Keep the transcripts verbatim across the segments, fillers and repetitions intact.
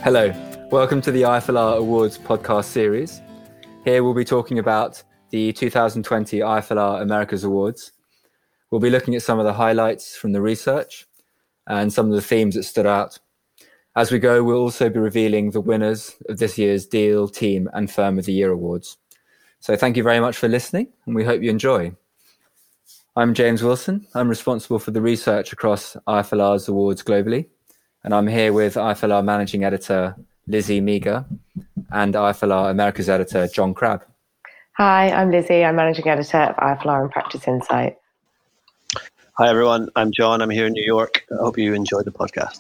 Hello, welcome to the I F L R Awards podcast series. Here we'll be talking about the two thousand twenty I F L R Americas Awards. We'll be looking at some of the highlights from the research and some of the themes that stood out. As we go, we'll also be revealing the winners of this year's Deal, Team and Firm of the Year Awards. So thank you very much for listening, and we hope you enjoy. I'm James Wilson. I'm responsible for the research across I F L R's awards globally. And I'm here with I F L R Managing Editor, Lizzie Meager, and I F L R Americas Editor, John Crabb. Hi, I'm Lizzie. I'm Managing Editor of I F L R and Practice Insight. Hi, everyone. I'm John. I'm here in New York. I hope you enjoyed the podcast.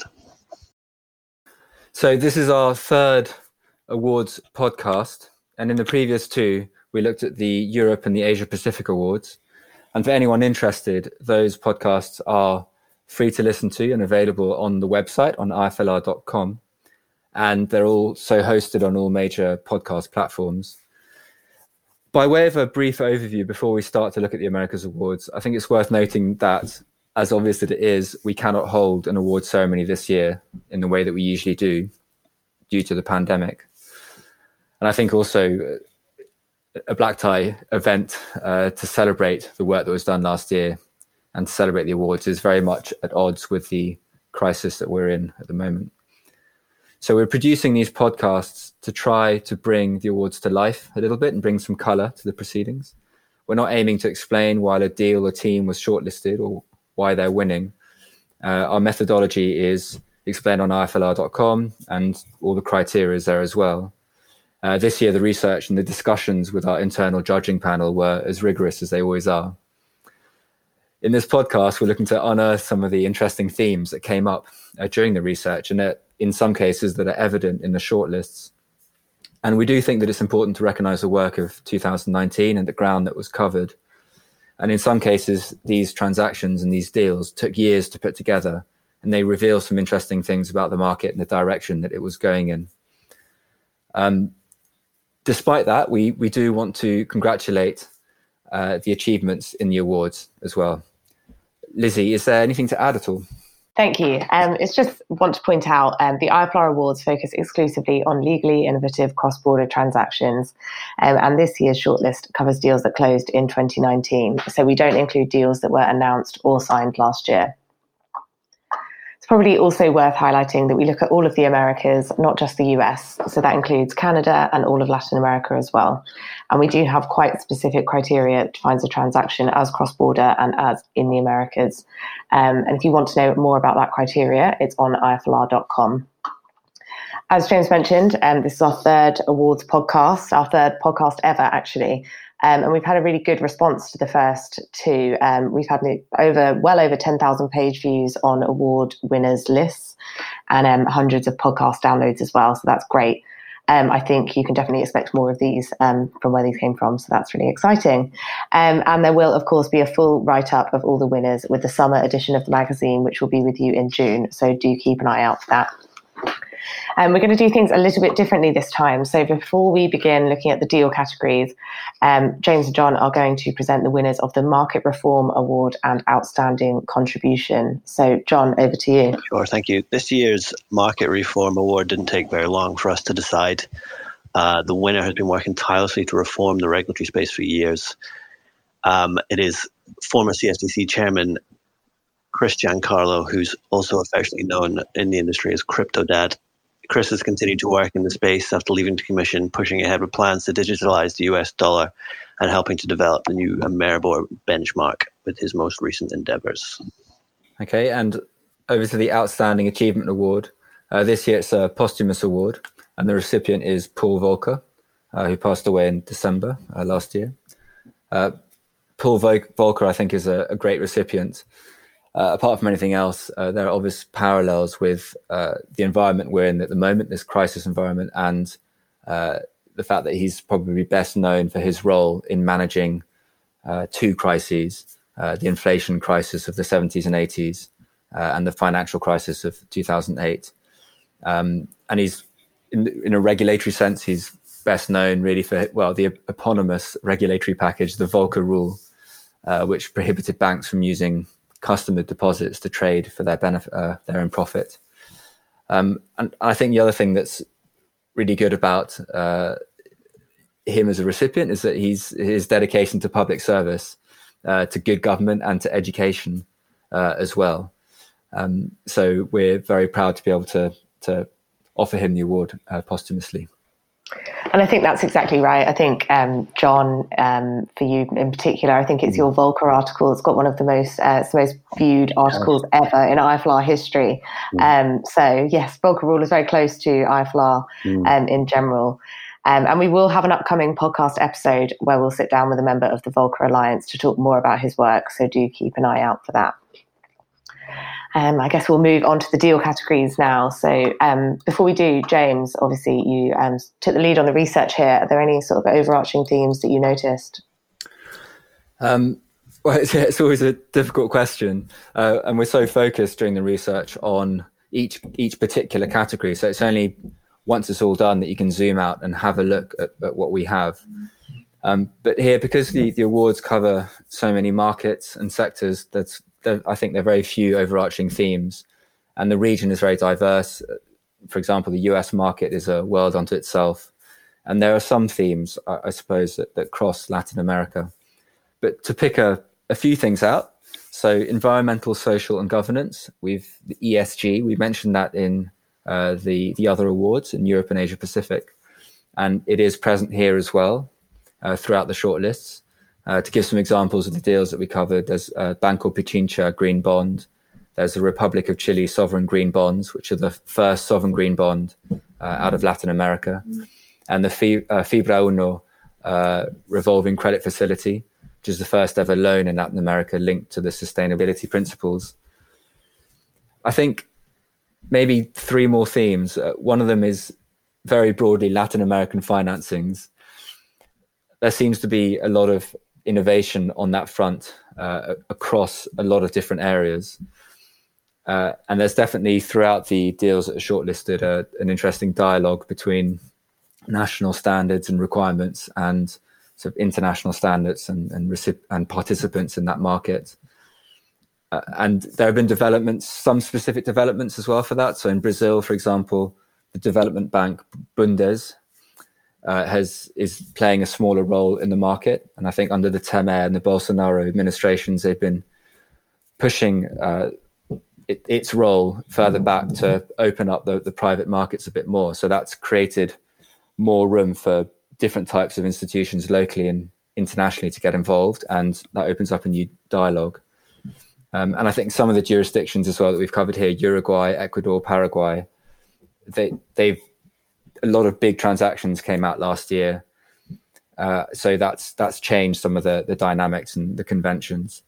So this is our third awards podcast. And in the previous two, we looked at the Europe and the Asia Pacific Awards. And for anyone interested, those podcasts are free to listen to and available on the website on I F L R dot com. And they're also hosted on all major podcast platforms. By way of a brief overview, before we start to look at the Americas Awards, I think it's worth noting that, as obvious as it is, we cannot hold an award ceremony this year in the way that we usually do due to the pandemic. And I think also a black tie event uh, to celebrate the work that was done last year and to celebrate the awards is very much at odds with the crisis that we're in at the moment. So we're producing these podcasts to try to bring the awards to life a little bit and bring some colour to the proceedings. We're not aiming to explain why a deal or team was shortlisted or why they're winning. Uh, our methodology is explained on I F L R dot com, and all the criteria is there as well. Uh, this year, the research and the discussions with our internal judging panel were as rigorous as they always are. In this podcast, we're looking to unearth some of the interesting themes that came up uh, during the research, and that in some cases that are evident in the shortlists. And we do think that it's important to recognise the work of two thousand nineteen and the ground that was covered. And in some cases, these transactions and these deals took years to put together, and they reveal some interesting things about the market and the direction that it was going in. Um, despite that, we, we do want to congratulate uh, the achievements in the awards as well. Lizzie, is there anything to add at all? Thank you. Um, it's just want to point out um, the I F L R Awards focus exclusively on legally innovative cross-border transactions. Um, and this year's shortlist covers deals that closed in twenty nineteen. So we don't include deals that were announced or signed last year. It's probably also worth highlighting that we look at all of the Americas, not just the U S. So that includes Canada and all of Latin America as well. And we do have quite specific criteria to find a transaction as cross-border and as in the Americas. Um, and if you want to know more about that criteria, it's on I F L R dot com. As James mentioned, um, this is our third awards podcast, our third podcast ever, actually. Um, and we've had a really good response to the first two. Um, we've had over well over ten thousand page views on award winners lists and um, hundreds of podcast downloads as well. So that's great. Um, I think you can definitely expect more of these um, from where these came from. So that's really exciting. Um, and there will, of course, be a full write-up of all the winners with the summer edition of the magazine, which will be with you in June. So do keep an eye out for that. Um, we're going to do things a little bit differently this time. So before we begin looking at the deal categories, um, James and John are going to present the winners of the Market Reform Award and Outstanding Contribution. So John, over to you. Sure, thank you. This year's Market Reform Award didn't take very long for us to decide. Uh, the winner has been working tirelessly to reform the regulatory space for years. Um, it is former C S D C chairman Chris Giancarlo, who's also affectionately known in the industry as Crypto Dad. Chris has continued to work in the space after leaving the commission, pushing ahead with plans to digitalize the U S dollar and helping to develop the new Ameribor benchmark with his most recent endeavors. Okay, and over to the Outstanding Achievement Award. Uh, this year it's a posthumous award, and the recipient is Paul Volcker, uh, who passed away in December uh, last year. Uh, Paul Volcker, I think, is a, a great recipient. Uh, apart from anything else, uh, there are obvious parallels with uh, the environment we're in at the moment, this crisis environment, and uh, the fact that he's probably best known for his role in managing uh, two crises, uh, the inflation crisis of the seventies and eighties uh, and the financial crisis of two thousand eight. Um, and he's, in, in a regulatory sense, he's best known really for, well, the eponymous regulatory package, the Volcker Rule, uh, which prohibited banks from using customer deposits to trade for their benefit, uh, their own profit. Um, and I think the other thing that's really good about uh, him as a recipient is that he's his dedication to public service, uh, to good government, and to education uh, as well. Um, so we're very proud to be able to to offer him the award uh, posthumously. And I think that's exactly right. I think, um, John, um, for you in particular, I think it's your Volcker article. It's got one of the most uh, it's the most viewed articles ever in I F L A R history. Um, so, yes, Volcker rule is very close to I F L A R um, in general. Um, and we will have an upcoming podcast episode where we'll sit down with a member of the Volcker Alliance to talk more about his work. So do keep an eye out for that. Um, I guess we'll move on to the deal categories now. So um, before we do, James, obviously you um, took the lead on the research here. Are there any sort of overarching themes that you noticed? Um, well, it's, it's always a difficult question. Uh, and we're so focused during the research on each each particular category. So it's only once it's all done that you can zoom out and have a look at, at what we have. Um, but here, because the, the awards cover so many markets and sectors, that's I think there are very few overarching themes, and the region is very diverse. For example, the U S market is a world unto itself, and there are some themes, I, I suppose, that, that cross Latin America. But to pick a, a few things out, so environmental, social, and governance, we've the E S G. We mentioned that in uh, the the other awards in Europe and Asia Pacific, and it is present here as well uh, throughout the shortlists. Uh, to give some examples of the deals that we covered, there's uh, Banco Pichincha green bond. There's the Republic of Chile sovereign green bonds, which are the first sovereign green bond uh, out of Latin America. And the Fi- uh, Fibra Uno uh, revolving credit facility, which is the first ever loan in Latin America linked to the sustainability principles. I think maybe three more themes. Uh, one of them is very broadly Latin American financings. There seems to be a lot of innovation on that front uh, across a lot of different areas. Uh, and there's definitely throughout the deals that are shortlisted uh, an interesting dialogue between national standards and requirements and sort of international standards and and, recip- and participants in that market. Uh, and there have been developments, some specific developments as well for that. So in Brazil, for example, the development bank Bundes Uh, has is playing a smaller role in the market, and I think under the Temer and the Bolsonaro administrations, they've been pushing uh, it, its role further back to open up the, the private markets a bit more. So that's created more room for different types of institutions locally and internationally to get involved, and that opens up a new dialogue. Um, and I think some of the jurisdictions as well that we've covered here, Uruguay, Ecuador, Paraguay, they they've a lot of big transactions came out last year. Uh, so that's that's changed some of the, the dynamics and the conventions.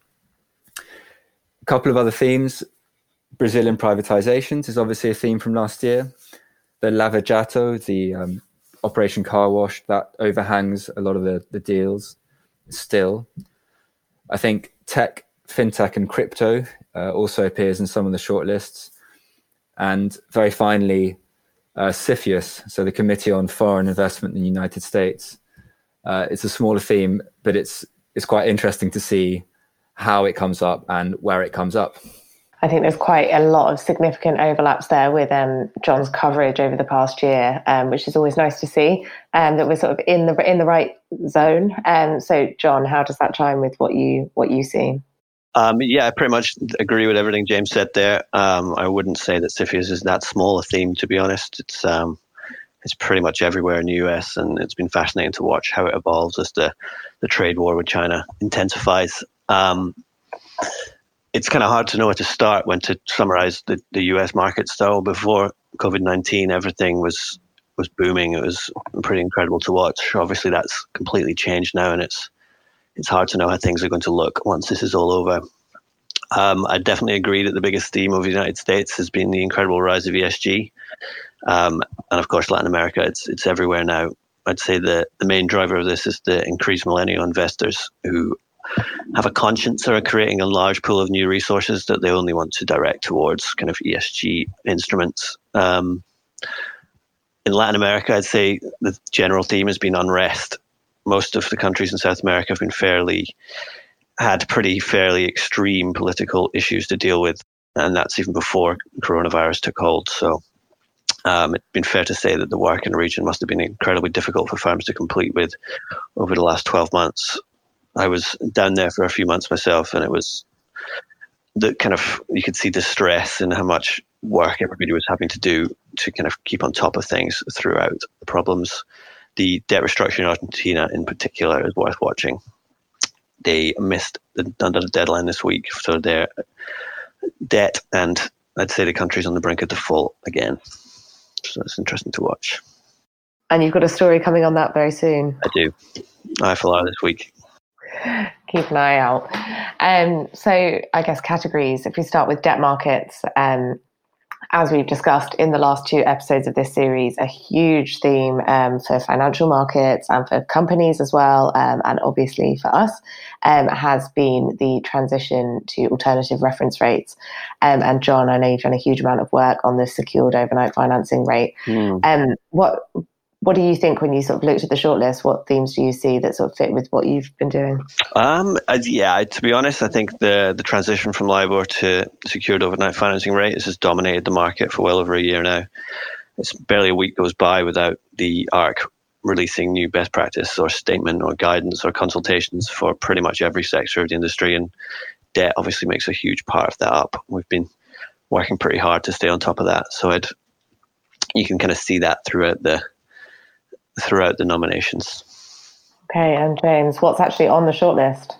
A couple of other themes. Brazilian privatizations is obviously a theme from last year. The Lava Jato, the um, Operation Car Wash, that overhangs a lot of the, the deals still. I think tech, fintech and crypto uh, also appears in some of the shortlists. And very finally, Uh, CFIUS, so the Committee on Foreign Investment in the United States. Uh, it's a smaller theme, but it's it's quite interesting to see how it comes up and where it comes up. I think there's quite a lot of significant overlaps there with um, John's coverage over the past year, um, which is always nice to see, um, that we're sort of in the in the right zone. Um, so, John, how does that chime with what you what you see? Um, yeah, I pretty much agree with everything James said there. Um, I wouldn't say that CFIUS is that small a theme, to be honest. It's um, it's pretty much everywhere in the U S, and it's been fascinating to watch how it evolves as the, the trade war with China intensifies. Um, it's kind of hard to know where to start when to summarize the, the U S market. So before COVID nineteen, everything was was booming. It was pretty incredible to watch. Obviously, that's completely changed now, and it's it's hard to know how things are going to look once this is all over. Um, I definitely agree that the biggest theme of the United States has been the incredible rise of E S G. Um, and of course, Latin America, it's it's everywhere now. I'd say the, the main driver of this is the increased millennial investors who have a conscience or are creating a large pool of new resources that they only want to direct towards kind of E S G instruments. Um, in Latin America, I'd say the general theme has been unrest. Most of the countries in South America have been fairly, had pretty fairly extreme political issues to deal with. And that's even before coronavirus took hold. So Um, it's been fair to say that the work in the region must have been incredibly difficult for firms to complete with over the last twelve months. I was down there for a few months myself, and it was the kind of, you could see the stress and how much work everybody was having to do to kind of keep on top of things throughout the problems. The debt restructuring in Argentina in particular is worth watching. They missed the, under the deadline this week for their debt, and I'd say the country's on the brink of default again. So it's interesting to watch. And you've got a story coming on that very soon. I do. I F L R this week. Keep an eye out. Um, so I guess categories, if we start with debt markets, um, as we've discussed in the last two episodes of this series, a huge theme um, for financial markets and for companies as well, um, and obviously for us, um, has been the transition to alternative reference rates. Um, and John, I know you've done a huge amount of work on the secured overnight financing rate. Mm. Um, what What do you think when you sort of looked at the shortlist? What themes do you see that sort of fit with what you've been doing? Um, yeah, to be honest, I think the the transition from LIBOR to secured overnight financing rate has dominated the market for well over a year now. It's barely a week goes by without the A R C releasing new best practice or statement or guidance or consultations for pretty much every sector of the industry, and debt obviously makes a huge part of that up. We've been working pretty hard to stay on top of that, so I'd, you can kind of see that throughout the throughout the nominations. Okay, and James, what's actually on the shortlist?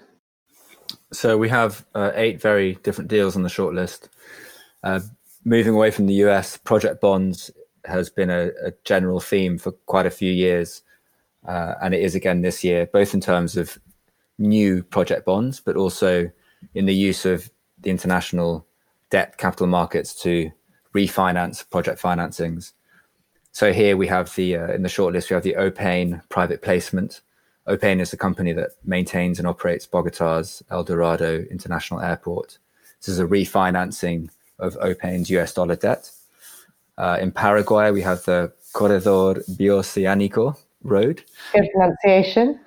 So we have uh, eight very different deals on the shortlist. Uh, moving away from the U S, project bonds has been a, a general theme for quite a few years, uh, and it is again this year, both in terms of new project bonds, but also in the use of the international debt capital markets to refinance project financings. So here we have the, uh, in the shortlist, we have the Opain private placement. Opain is the company that maintains and operates Bogotá's El Dorado International Airport. This is a refinancing of Opain's U S dollar debt. Uh, in Paraguay, we have the Corredor Bioceánico Road. Good pronunciation.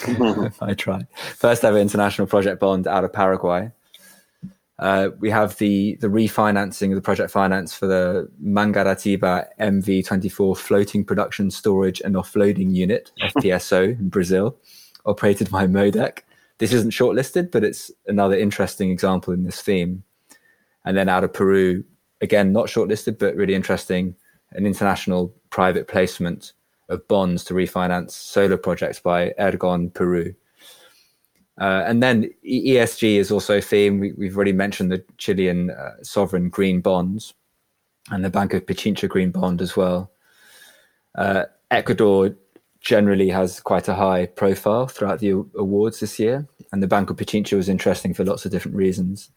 I try. First ever international project bond out of Paraguay. Uh, we have the, the refinancing of the project finance for the Mangaratiba M V twenty-four Floating Production Storage and Offloading Unit, F P S O, in Brazil, operated by MODEC. This isn't shortlisted, but it's another interesting example in this theme. And then out of Peru, again, not shortlisted, but really interesting, an international private placement of bonds to refinance solar projects by Ergon Peru. Uh, and then E S G is also a theme. We, we've already mentioned the Chilean uh, sovereign green bonds and the Banco Pichincha green bond as well. Uh, Ecuador generally has quite a high profile throughout the awards this year, and the Banco Pichincha was interesting for lots of different reasons.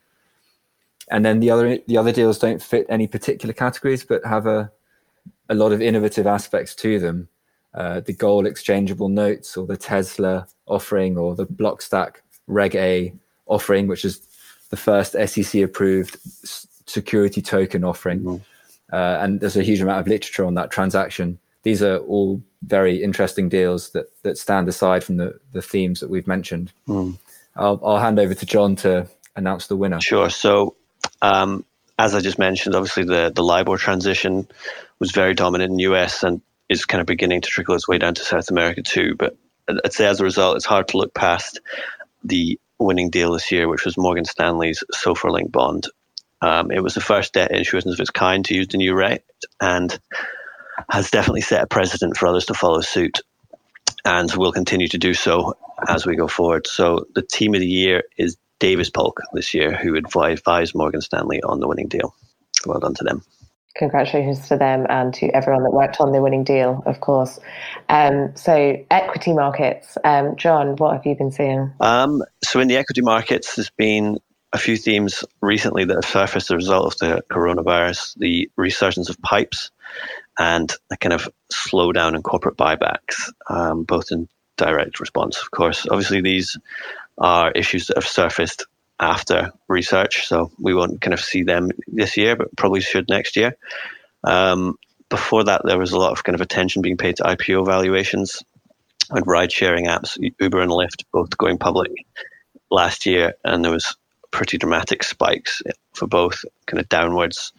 And then the other the other deals don't fit any particular categories, but have a a lot of innovative aspects to them. Uh, the gold exchangeable notes, or the Tesla offering, or the Blockstack Reg A offering, which is the first S E C approved security token offering. Mm-hmm. Uh, and there's a huge amount of literature on that transaction. These are all very interesting deals that that stand aside from the, the themes that we've mentioned. Mm. I'll, I'll hand over to John to announce the winner. Sure. So um, as I just mentioned, obviously the, the LIBOR transition was very dominant in the U S and is kind of beginning to trickle its way down to South America too. But I'd say as a result, it's hard to look past the winning deal this year, which was Morgan Stanley's SOFR-linked bond. Um, it was the first debt issuance of its kind to use the new rate, and has definitely set a precedent for others to follow suit, and will continue to do so as we go forward. So the team of the year is Davis Polk this year, who advised Morgan Stanley on the winning deal. Well done to them. Congratulations to them and to everyone that worked on the winning deal, of course. Um, so equity markets, um, John, what have you been seeing? Um, so in the equity markets, there's been a few themes recently that have surfaced as a result of the coronavirus, the resurgence of pipes and a kind of slowdown in corporate buybacks, um, both in direct response, of course. Obviously, these are issues that have surfaced after research, so we won't kind of see them this year, but probably should next year. Um, before that, there was a lot of kind of attention being paid to I P O valuations and ride-sharing apps, Uber and Lyft, both going public last year, and there was pretty dramatic spikes for both, kind of downwards,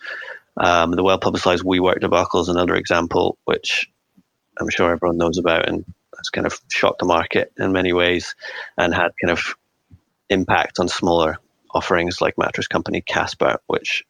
Um, the well-publicized WeWork debacle is another example, which I'm sure everyone knows about, and has kind of shocked the market in many ways and had kind of impact on smaller offerings like mattress company Casper, which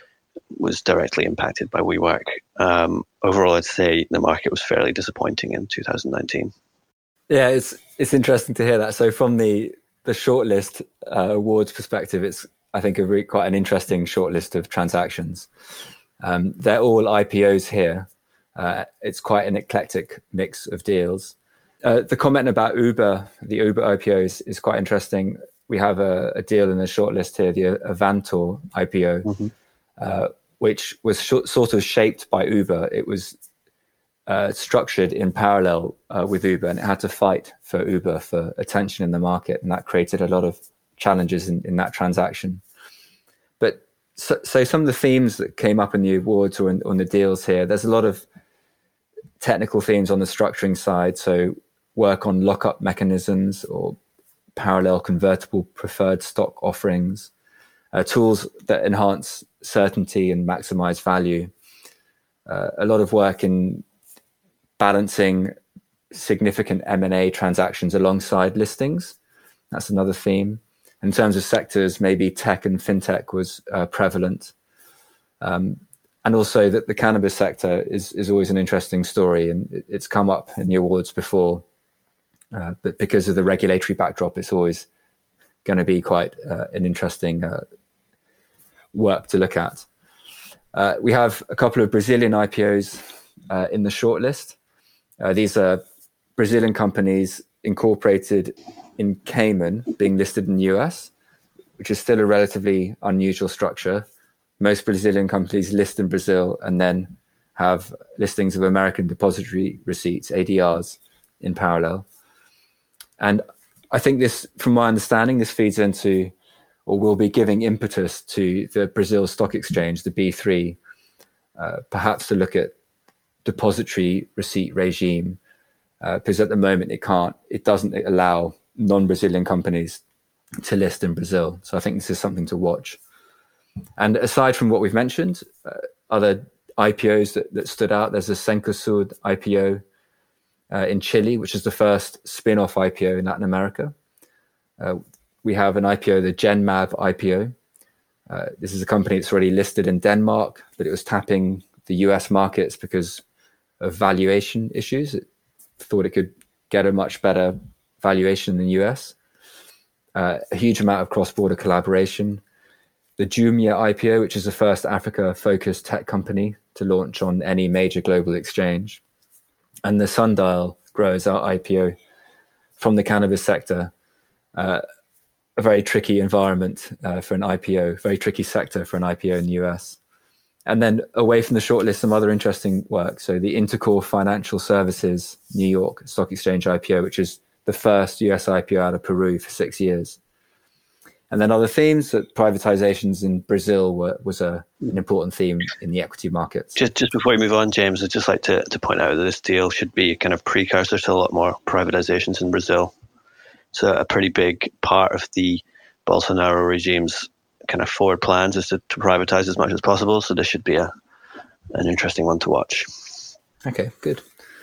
was directly impacted by WeWork. Um, overall, I'd say the market was fairly disappointing in two thousand nineteen. Yeah, it's it's interesting to hear that. So from the the shortlist uh, awards perspective, it's I think a really, quite an interesting shortlist of transactions. Um, they're all I P Os here. Uh, it's quite an eclectic mix of deals. Uh, the comment about Uber, the Uber I P Os, is quite interesting. We have a, a deal in the shortlist here, the Avantor I P O, mm-hmm. uh, which was sh- sort of shaped by Uber. It was uh, structured in parallel uh, with Uber, and it had to fight for Uber for attention in the market, and that created a lot of challenges in, in that transaction. But so, so some of the themes that came up in the awards or in, on the deals here, there's a lot of technical themes on the structuring side. So work on lockup mechanisms or parallel convertible preferred stock offerings, uh, tools that enhance certainty and maximize value. Uh, a lot of work in balancing significant M and A transactions alongside listings. That's another theme. In terms of sectors, maybe tech and fintech was uh, prevalent. Um, and also that the cannabis sector is, is always an interesting story, and it, it's come up in the awards before. Uh, but because of the regulatory backdrop, it's always going to be quite uh, an interesting uh, work to look at. Uh, we have a couple of Brazilian I P Os uh, in the shortlist. Uh, these are Brazilian companies incorporated in Cayman, being listed in the U S, which is still a relatively unusual structure. Most Brazilian companies list in Brazil and then have listings of American depository receipts, A D Rs, in parallel. And I think this, from my understanding, this feeds into, or will be giving impetus to the Brazil Stock Exchange, the B three, uh, perhaps to look at depository receipt regime, uh, because at the moment it can't, it doesn't allow non-Brazilian companies to list in Brazil. So I think this is something to watch. And aside from what we've mentioned, uh, other I P Os that, that stood out, there's a Cencosud I P O uh, in Chile, which is the first spin-off I P O in Latin America. Uh, we have an I P O, the Genmab I P O. Uh, this is a company that's already listed in Denmark, but it was tapping the U S markets because of valuation issues. It thought it could get a much better valuation in the U S. Uh, a huge amount of cross-border collaboration. The Jumia I P O, which is the first Africa-focused tech company to launch on any major global exchange. And the Sundial Growers, our I P O from the cannabis sector. Uh, a very tricky environment uh, for an I P O, very tricky sector for an I P O in the U S. And then away from the shortlist, some other interesting work. So the Intercore Financial Services New York Stock Exchange I P O, which is the first U S I P O out of Peru for six years. And then other themes, that privatizations in Brazil were, was a, an important theme in the equity markets. Just just before we move on, James, I'd just like to, to point out that this deal should be a kind of precursor to a lot more privatizations in Brazil. So a pretty big part of the Bolsonaro regime's kind of forward plans is to, to privatize as much as possible. So this should be a an interesting one to watch. Okay, good.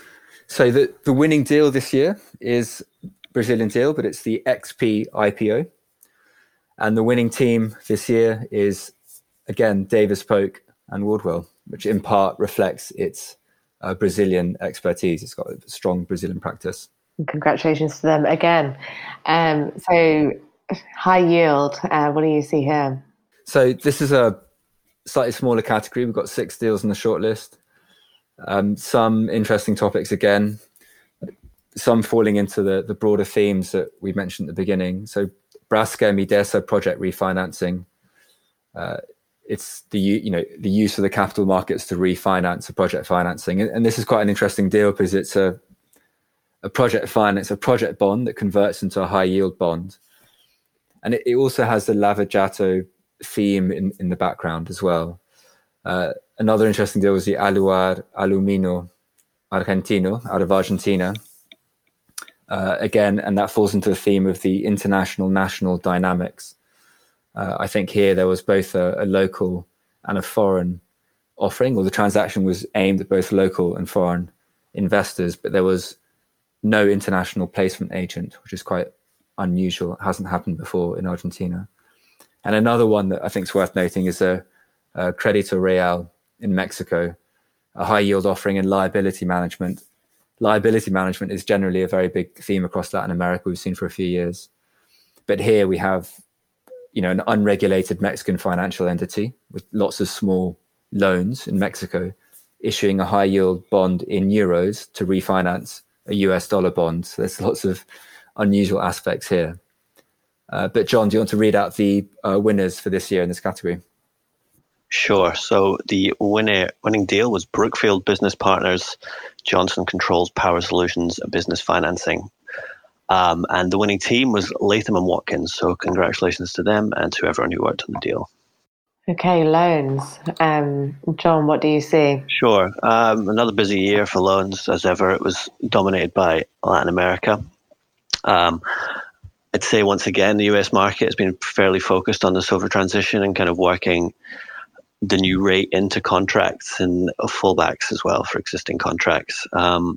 So the, the winning deal this year is Brazilian deal, but it's the X P I P O. And the winning team this year is, again, Davis Polk and Wardwell, which in part reflects its uh, Brazilian expertise. It's got a strong Brazilian practice. Congratulations to them again. Um, so high yield, uh, what do you see here? So this is a slightly smaller category. We've got six deals on the shortlist. Um, some interesting topics again, some falling into the, the broader themes that we mentioned at the beginning. So Braskem Idesa project refinancing. Uh, it's the you know the use of the capital markets to refinance a project financing, and, and this is quite an interesting deal because it's a a project finance, a project bond that converts into a high yield bond, and it, it also has the Lava Jato theme in, in the background as well. Uh, another interesting deal was the Aluar Alumino Argentino out of Argentina. Uh, again, and that falls into the theme of the international national dynamics. Uh, I think here there was both a, a local and a foreign offering, or the transaction was aimed at both local and foreign investors, but there was no international placement agent, which is quite unusual. It hasn't happened before in Argentina. And another one that I think is worth noting is a, a Crédito Real in Mexico, a high yield offering in liability management. Liability management is generally a very big theme across Latin America, we've seen for a few years. But here we have, you know, an unregulated Mexican financial entity with lots of small loans in Mexico, issuing a high yield bond in euros to refinance a U S dollar bond. So there's lots of unusual aspects here. Uh, but John, do you want to read out the uh, winners for this year in this category? Sure. So the winner, winning deal was Brookfield Business Partners, Johnson Controls Power Solutions, Business Financing. Um, and the winning team was Latham and Watkins. So congratulations to them and to everyone who worked on the deal. Okay, loans. Um, John, what do you see? Sure. Um, another busy year for loans. As ever, it was dominated by Latin America. Um, I'd say once again, the U S market has been fairly focused on the silver transition and kind of working the new rate into contracts and fallbacks as well for existing contracts. Um,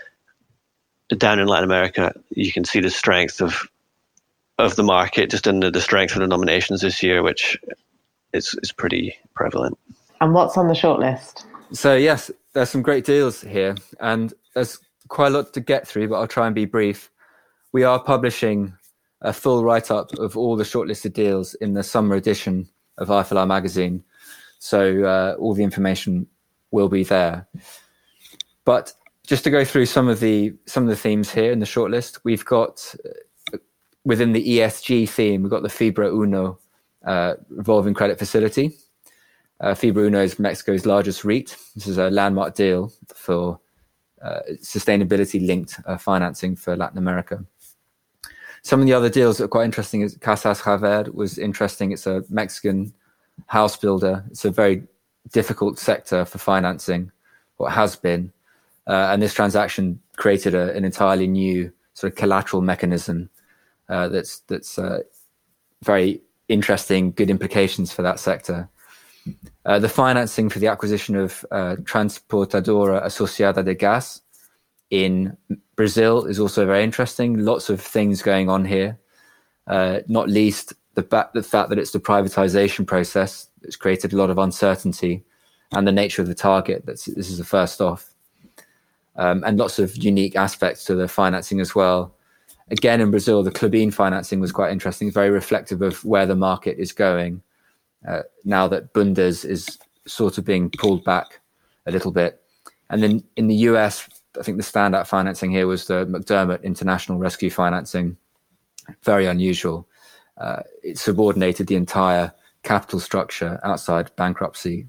down in Latin America, you can see the strength of of the market just in the, the strength of the nominations this year, which is, is pretty prevalent. And what's on the shortlist? So yes, there's some great deals here, and there's quite a lot to get through, but I'll try and be brief. We are publishing a full write-up of all the shortlisted deals in the summer edition of I F L R magazine. So uh, all the information will be there. But just to go through some of the some of the themes here in the shortlist, we've got uh, within the E S G theme, we've got the Fibra Uno uh, revolving credit facility. Uh, Fibra Uno is Mexico's largest REIT. This is a landmark deal for uh, sustainability-linked uh, financing for Latin America. Some of the other deals that are quite interesting is Casas Javer was interesting. It's a Mexican house builder. It's a very difficult sector for financing, or has been. Uh, and this transaction created a, an entirely new sort of collateral mechanism uh, that's that's uh, very interesting, good implications for that sector. Uh, the financing for the acquisition of uh, Transportadora Asociada de Gas in Brazil is also very interesting. Lots of things going on here, uh, not least the, ba- the fact that it's the privatization process that's created a lot of uncertainty, and the nature of the target. That's, this is the first off. Um, and lots of unique aspects to the financing as well. Again, in Brazil, the Klabin financing was quite interesting, very reflective of where the market is going uh, now that Bundes is sort of being pulled back a little bit. And then in the U S, I think the standout financing here was the McDermott International Rescue Financing. Very unusual. Uh, it subordinated the entire capital structure outside bankruptcy.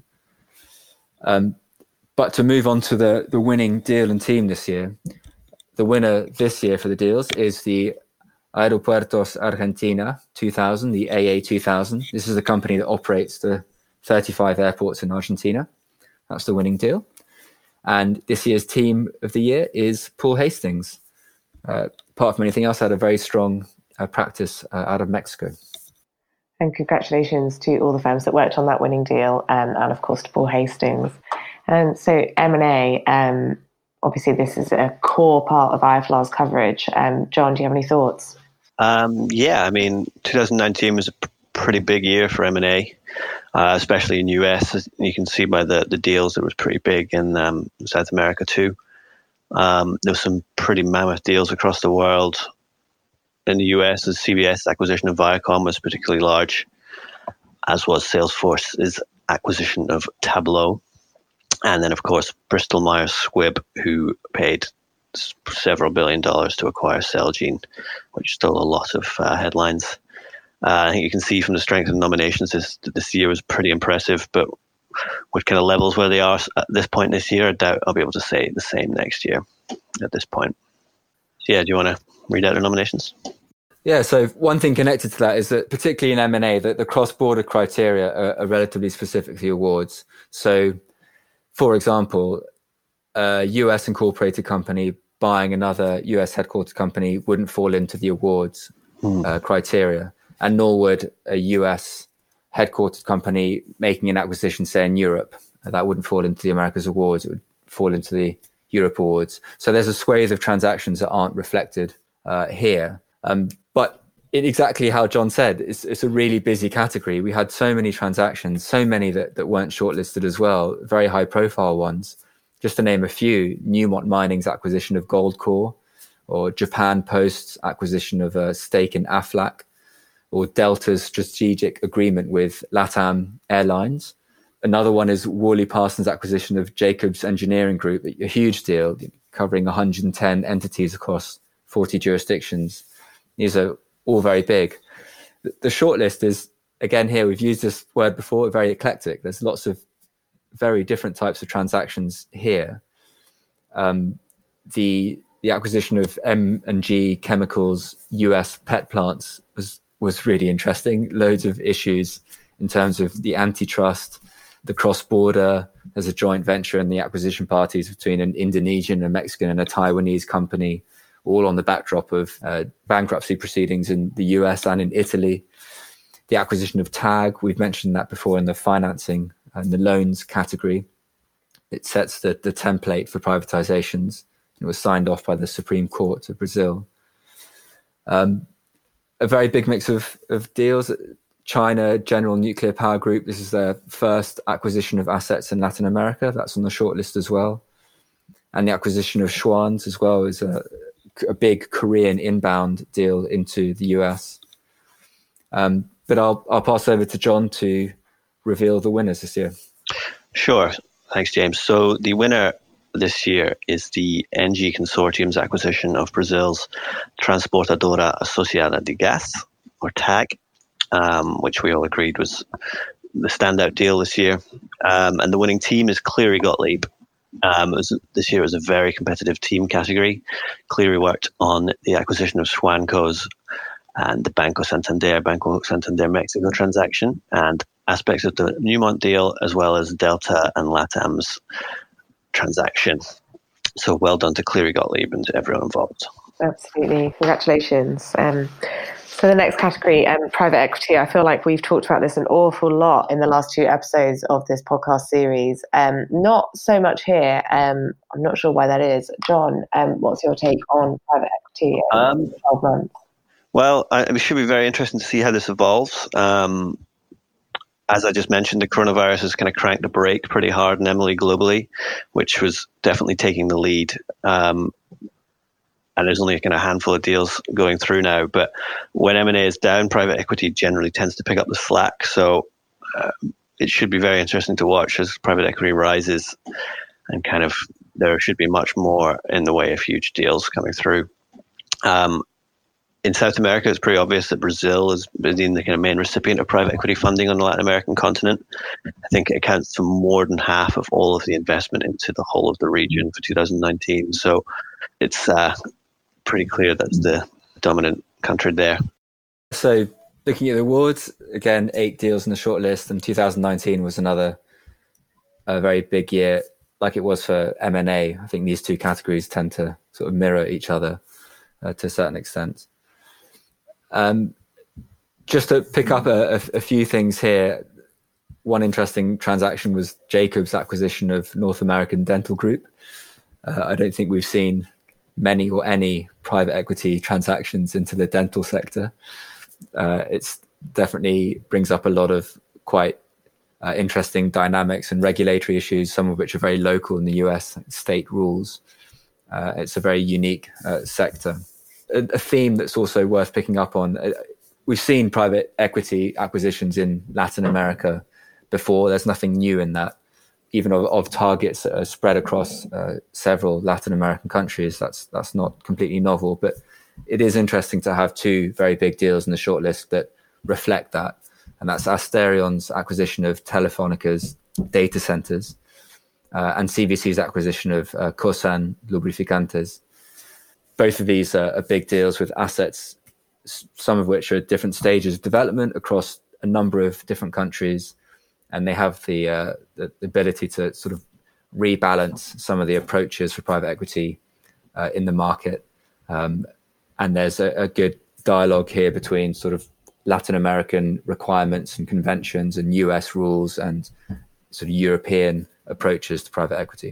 Um, but to move on to the, the winning deal and team this year, the winner this year for the deals is the Aeropuertos Argentina two thousand, the A A two thousand. This is the company that operates the thirty-five airports in Argentina. That's the winning deal. And this year's team of the year is Paul Hastings. Uh, apart from anything else, had a very strong uh, practice uh, out of Mexico. And congratulations to all the firms that worked on that winning deal, um, and of course to Paul Hastings. And so M and A, um, obviously this is a core part of I F L R's coverage. Um, John, do you have any thoughts? Um, yeah, I mean, twenty nineteen was a p- pretty big year for M and A, uh, especially in U S. You can see by the, the deals, it was pretty big in um, South America too. Um, there was some pretty mammoth deals across the world. In the U S, the C B S acquisition of Viacom was particularly large, as was Salesforce's acquisition of Tableau. And then, of course, Bristol Myers Squibb, who paid several billion dollars to acquire Celgene, which stole a lot of uh, headlines. Uh, I think you can see from the strength of the nominations this, this year was pretty impressive, but with kind of levels where they are at this point this year, I doubt I'll be able to say the same next year at this point. So yeah, do you want to read out the nominations? Yeah, so one thing connected to that is that particularly in M and A, that the cross-border criteria are, are relatively specific to the awards. So, for example, a U S incorporated company buying another U S headquartered company wouldn't fall into the awards mm. uh, criteria, and nor would a U S headquartered company making an acquisition, say in Europe. That wouldn't fall into the Americas Awards. It would fall into the Europe Awards. So there's a swathe of transactions that aren't reflected uh, here. Um, but it, exactly how John said, it's, it's a really busy category. We had so many transactions, so many that, that weren't shortlisted as well, very high profile ones. Just to name a few, Newmont Mining's acquisition of Goldcore, or Japan Post's acquisition of a stake in Aflac, or Delta's strategic agreement with LATAM Airlines. Another one is Worley Parsons' acquisition of Jacobs Engineering Group, a huge deal covering one hundred ten entities across forty jurisdictions. These are all very big. The shortlist is, again here, we've used this word before, very eclectic. There's lots of very different types of transactions here. Um, the the acquisition of M and G Chemicals U S pet plants was was really interesting. Loads of issues in terms of the antitrust, the cross-border. There's a joint venture in the acquisition parties between an Indonesian, a Mexican, and a Taiwanese company, all on the backdrop of uh, bankruptcy proceedings in the U S and in Italy. The acquisition of TAG, we've mentioned that before in the financing and the loans category. It sets the, the template for privatizations. It was signed off by the Supreme Court of Brazil. Um, a very big mix of, of deals. China General Nuclear Power Group, this is their first acquisition of assets in Latin America. That's on the shortlist as well. And the acquisition of Schwan's as well is a, a big Korean inbound deal into the U S. Um, but I'll, I'll pass over to John to reveal the winners this year. Sure. Thanks, James. So the winner this year is the N G Consortium's acquisition of Brazil's Transportadora Associada de Gás, or TAG, um, which we all agreed was the standout deal this year. Um, and the winning team is Cleary Gottlieb. Um, it was, this year was a very competitive team category. Cleary worked on the acquisition of Schwanco's and the Banco Santander, Banco Santander Mexico transaction, and aspects of the Newmont deal, as well as Delta and LATAM's transaction. So well done to Cleary Gottlieb and to everyone involved. Absolutely. Congratulations. Um, so the next category, um, private equity. I feel like we've talked about this an awful lot in the last two episodes of this podcast series. Um, not so much here. Um, I'm not sure why that is. John, um, what's your take on private equity in um, twelve months? Well, I, it should be very interesting to see how this evolves. Um, as I just mentioned, the coronavirus has kind of cranked the brake pretty hard in M and A globally, which was definitely taking the lead. Um, and there's only kind of a handful of deals going through now. But when M and A is down, private equity generally tends to pick up the slack. So uh, it should be very interesting to watch as private equity rises, and kind of there should be much more in the way of huge deals coming through. Um, In South America, it's pretty obvious that Brazil has been the kind of main recipient of private equity funding on the Latin American continent. I think it accounts for more than half of all of the investment into the whole of the region for two thousand nineteen. So it's uh, pretty clear that's the dominant country there. So looking at the awards, again, eight deals in the shortlist, and two thousand nineteen was another a very big year, like it was for M and A. I think these two categories tend to sort of mirror each other uh, to a certain extent. Um, just to pick up a, a, a few things here, one interesting transaction was Jacobs' acquisition of North American Dental Group. Uh, I don't think we've seen many or any private equity transactions into the dental sector. Uh, it's definitely brings up a lot of quite uh, interesting dynamics and regulatory issues, some of which are very local in the U S, state rules. Uh, it's a very unique uh, sector. A theme that's also worth picking up on. We've seen private equity acquisitions in Latin America before. There's nothing new in that. Even of, of targets that are spread across uh, several Latin American countries, that's that's not completely novel. But it is interesting to have two very big deals in the shortlist that reflect that. And that's Asterion's acquisition of Telefónica's data centers uh, and C V C's acquisition of uh, Cosan Lubrificantes. Both of these are, are big deals with assets, some of which are at different stages of development across a number of different countries, and they have the, uh, the ability to sort of rebalance some of the approaches for private equity uh, in the market. Um, and there's a, a good dialogue here between sort of Latin American requirements and conventions and U S rules and sort of European approaches to private equity.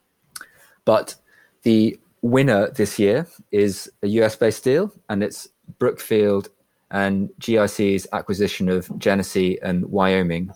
But the winner this year is a U S-based deal, and it's Brookfield and G I C's acquisition of Genesee and Wyoming.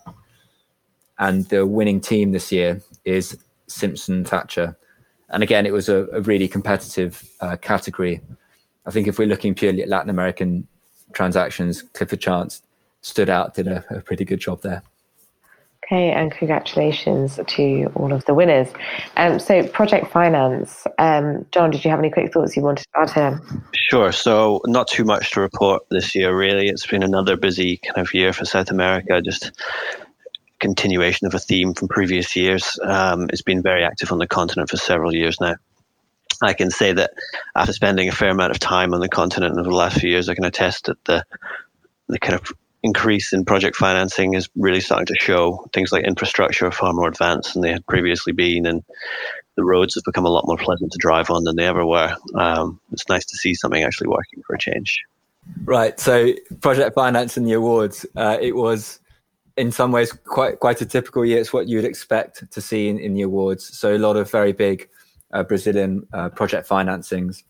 And the winning team this year is Simpson Thacher. And again, it was a, a really competitive uh, category. I think if we're looking purely at Latin American transactions, Clifford Chance stood out, did a, a pretty good job there. Okay, and congratulations to all of the winners. Um, so project finance, um, John, did you have any quick thoughts you wanted to add here? Sure. So not too much to report this year, really. It's been another busy kind of year for South America, just continuation of a theme from previous years. Um, it's been very active on the continent for several years now. I can say that after spending a fair amount of time on the continent over the last few years, I can attest that the the kind of increase in project financing is really starting to show. Things like infrastructure are far more advanced than they had previously been, and the roads have become a lot more pleasant to drive on than they ever were. Um, it's nice to see something actually working for a change. Right. So project finance and the awards, uh, it was in some ways quite quite a typical year. It's what you would expect to see in, in the awards. So a lot of very big uh, Brazilian uh, project financings,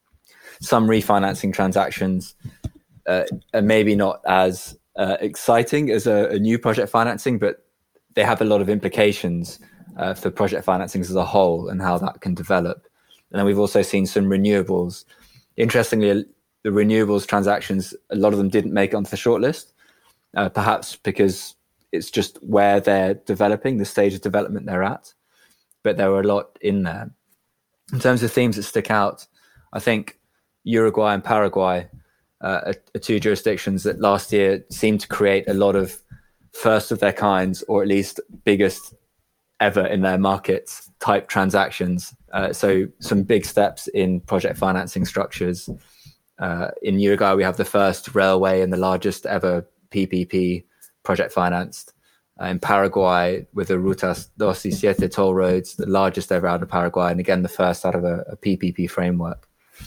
some refinancing transactions, uh, and maybe not as uh, exciting as a, a new project financing, but they have a lot of implications uh, for project financings as a whole and how that can develop. And then we've also seen some renewables. Interestingly, the renewables transactions, a lot of them didn't make it onto the shortlist, uh, perhaps because it's just where they're developing, the stage of development they're at. But there were a lot in there. In terms of themes that stick out, I think Uruguay and Paraguay uh, are, are two jurisdictions that last year seemed to create a lot of first of their kinds, or at least biggest ever in their markets type transactions. Uh, so some big steps in project financing structures. Uh, in Uruguay, we have the first railway and the largest ever P P P project financed. Uh, in Paraguay, with the Rutas dos y Siete toll roads, the largest ever out of Paraguay, and again, the first out of a, a P P P framework.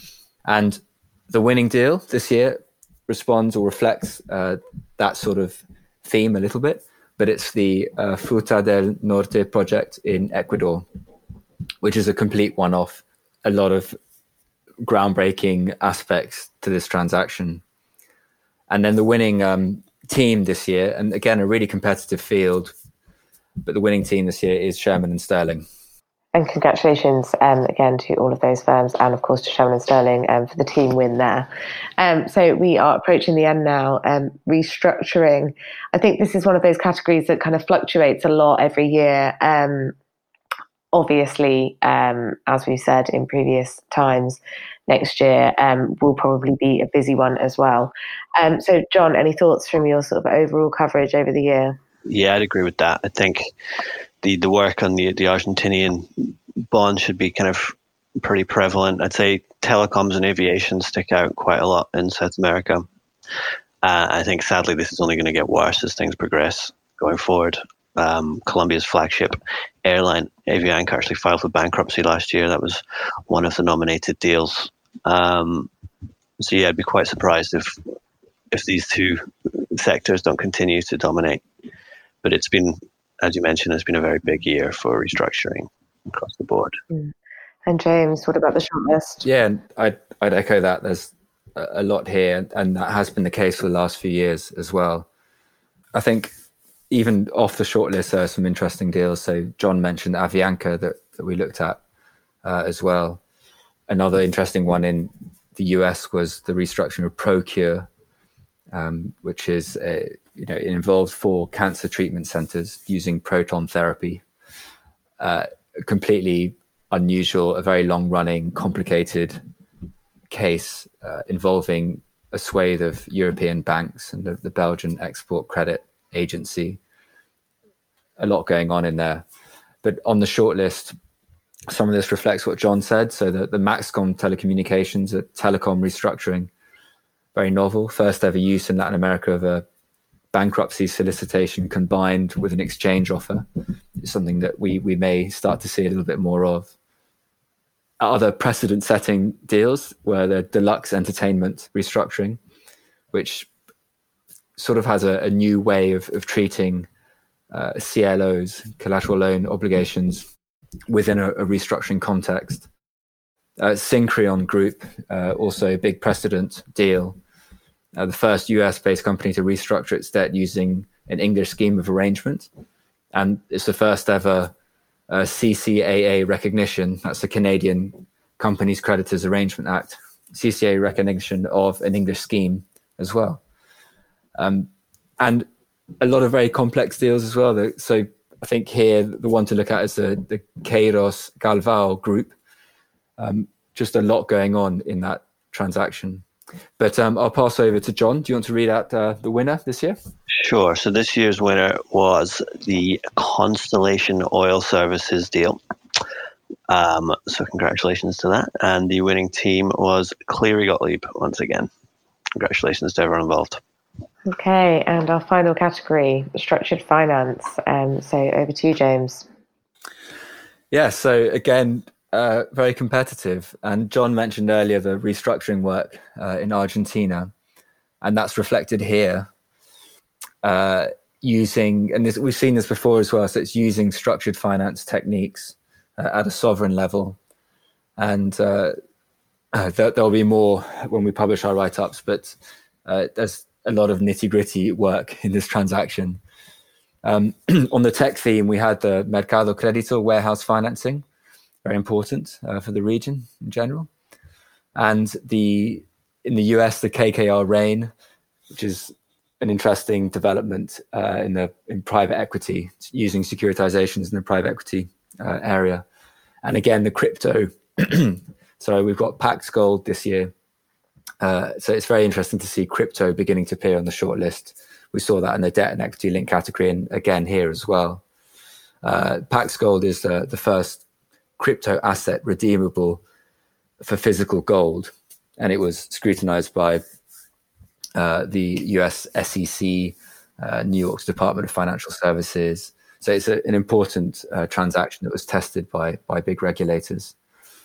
And the winning deal this year responds or reflects uh, that sort of theme a little bit, but it's the uh, Fruta del Norte project in Ecuador, which is a complete one-off. A lot of groundbreaking aspects to this transaction. And then the winning um, team this year, and again, a really competitive field, but the winning team this year is Shearman and Sterling. And congratulations um, again to all of those firms, and of course to Shearman and Sterling um, for the team win there. Um, so we are approaching the end now. Um, restructuring, I think this is one of those categories that kind of fluctuates a lot every year. Um, obviously, um, as we said in previous times, next year um, will probably be a busy one as well. Um, so John, any thoughts from your sort of overall coverage over the year? Yeah, I'd agree with that. I think the, the work on the, the Argentinian bond should be kind of pretty prevalent. I'd say telecoms and aviation stick out quite a lot in South America. Uh, I think sadly this is only going to get worse as things progress going forward. Um, Colombia's flagship airline, Avianca, actually filed for bankruptcy last year. That was one of the nominated deals. Um, so yeah, I'd be quite surprised if if these two sectors don't continue to dominate. But it's been, as you mentioned, it's been a very big year for restructuring across the board. Mm. And James, what about the shortlist? Yeah, I'd, I'd echo that. There's a lot here, and that has been the case for the last few years as well. I think even off the shortlist, there are some interesting deals. So John mentioned Avianca that, that we looked at uh, as well. Another interesting one in the U S was the restructuring of Procure, um, which is, a, you know, it involves four cancer treatment centers using proton therapy. Uh, completely unusual, a very long-running, complicated case uh, involving a swathe of European banks and the, the Belgian Export Credit Agency. A lot going on in there. But on the shortlist, some of this reflects what John said. So the, the Maxcom Telecommunications, a telecom restructuring, very novel, first ever use in Latin America of a bankruptcy solicitation combined with an exchange offer. It's something that we we may start to see a little bit more of. Other precedent-setting deals were the Deluxe Entertainment restructuring, which sort of has a, a new way of, of treating uh, C L Os, collateral loan obligations, within a, a restructuring context. Uh, Syncreon Group, uh, also a big precedent deal, uh, the first U S-based company to restructure its debt using an English scheme of arrangement. And it's the first ever uh, C C A A recognition, that's the Canadian Companies Creditors Arrangement Act, C C A A recognition of an English scheme as well. Um, and a lot of very complex deals as well. So I think here the one to look at is the, the Queiroz Galvão Group. Um, just a lot going on in that transaction. But um, I'll pass over to John. Do you want to read out uh, the winner this year? Sure. So this year's winner was the Constellation Oil Services deal. Um, so congratulations to that. And the winning team was Cleary Gottlieb once again. Congratulations to everyone involved. Okay, and our final category, structured finance. Um, so over to you, James. Yeah, so again, uh, very competitive. And John mentioned earlier the restructuring work uh, in Argentina, and that's reflected here uh, using, and this, we've seen this before as well, so it's using structured finance techniques uh, at a sovereign level. And uh, uh, there, there'll be more when we publish our write-ups, but uh, there's a lot of nitty-gritty work in this transaction. Um, on the tech theme, we had the Mercado Crédito warehouse financing, very important uh, for the region in general. And the in the U S, the K K R Rain, which is an interesting development uh, in the in private equity, using securitizations in the private equity uh, area. And again, the crypto. So we've got Pax Gold this year. Uh, so it's very interesting to see crypto beginning to appear on the shortlist. We saw that in the debt and equity link category, and again here as well. Uh, Pax Gold is uh, the first crypto asset redeemable for physical gold, and it was scrutinized by uh, the U S S E C, uh, New York's Department of Financial Services. So it's a, an important uh, transaction that was tested by by big regulators.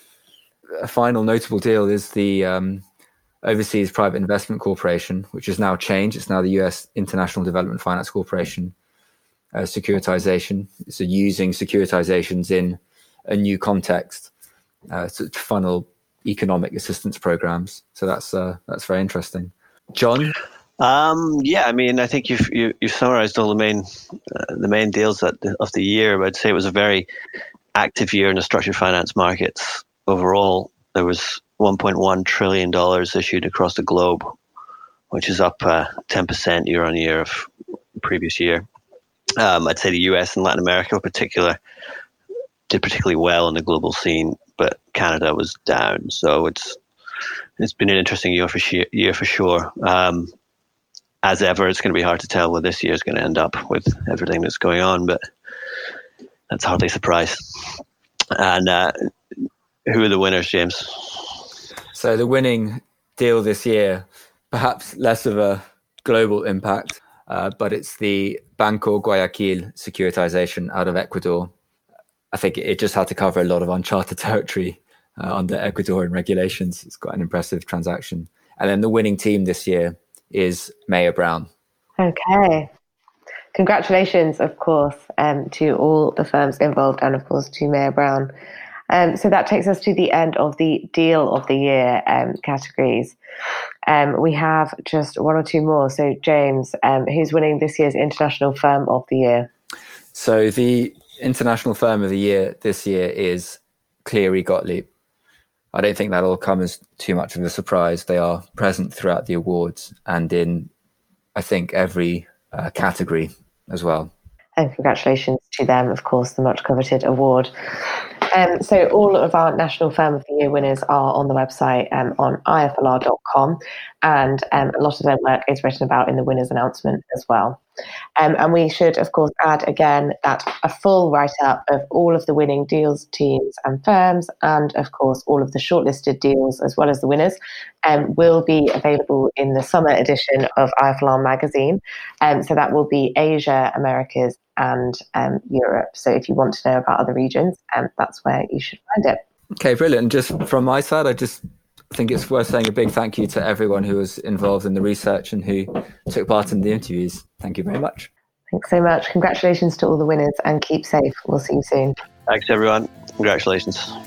A final notable deal is the um, Overseas Private Investment Corporation, which has now changed. It's now the U S International Development Finance Corporation uh, securitization. So using securitizations in a new context uh, to funnel economic assistance programs. So that's uh, that's very interesting. John? Um, yeah, I mean, I think you've you, you've summarized all the main uh, the main deals that, of the year. I'd say it was a very active year in the structured finance markets overall. There was one point one trillion dollars issued across the globe, which is up uh, ten percent year on year of the previous year. Um, I'd say the U S and Latin America in particular did particularly well in the global scene, but Canada was down. So it's it's been an interesting year for sh- year for sure. Um, as ever, it's going to be hard to tell where this year is going to end up with everything that's going on, but that's hardly a surprise. And uh, who are the winners, James? So the winning deal this year, perhaps less of a global impact, uh, but it's the Banco Guayaquil securitization out of Ecuador. I think it just had to cover a lot of uncharted territory uh, under Ecuadorian regulations. It's quite an impressive transaction. And then the winning team this year is Mayer Brown. Okay. Congratulations, of course, um, to all the firms involved and, of course, to Mayer Brown. Um, so that takes us to the end of the Deal of the Year um, categories. Um, we have just one or two more. So, James, um, who's winning this year's International Firm of the Year? So the International Firm of the Year this year is Cleary Gottlieb. I don't think that'll come as too much of a surprise. They are present throughout the awards and in, I think, every uh, category as well. And congratulations to them, of course, the much coveted award. Um, so all of our National Firm of the Year winners are on the website um, on I F L R dot com, and um, a lot of their work is written about in the winners announcement as well. Um, and we should, of course, add again that a full write-up of all of the winning deals, teams and firms, and, of course, all of the shortlisted deals as well as the winners, um, will be available in the summer edition of I F L R magazine. Um, so that will be Asia, Americas, and um, Europe. So if you want to know about other regions, um, that's where you should find it. Okay, brilliant. And just from my side, I just I think it's worth saying a big thank you to everyone who was involved in the research and who took part in the interviews. Thank you very much. Thanks so much. Congratulations to all the winners and keep safe. We'll see you soon. Thanks, everyone. Congratulations.